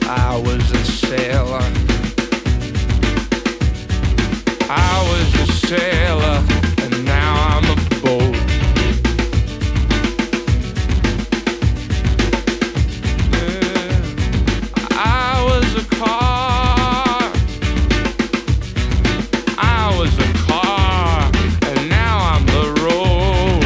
I was a sailor. I was a sailor, and now I'm a boat. Yeah. I was a car. I was a car, and now I'm the road.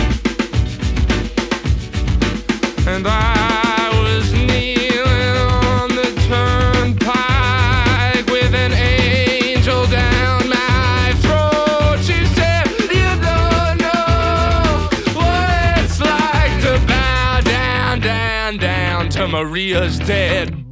And I was kneeling on the turnpike with an angel down my throat. She said, "You don't know what it's like to bow down, down, down to Maria's dead